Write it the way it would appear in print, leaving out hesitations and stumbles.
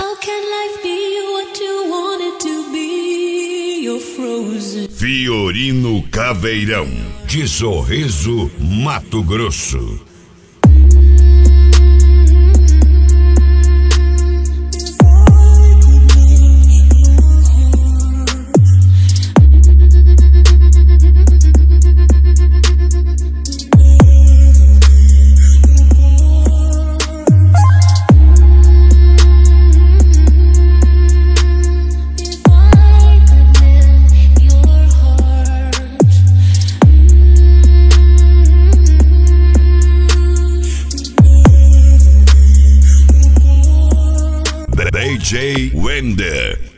How can life be what you want it to be? You're frozen. Fiorino Caveirão, de Sorriso, Mato Grosso. DJ Wender.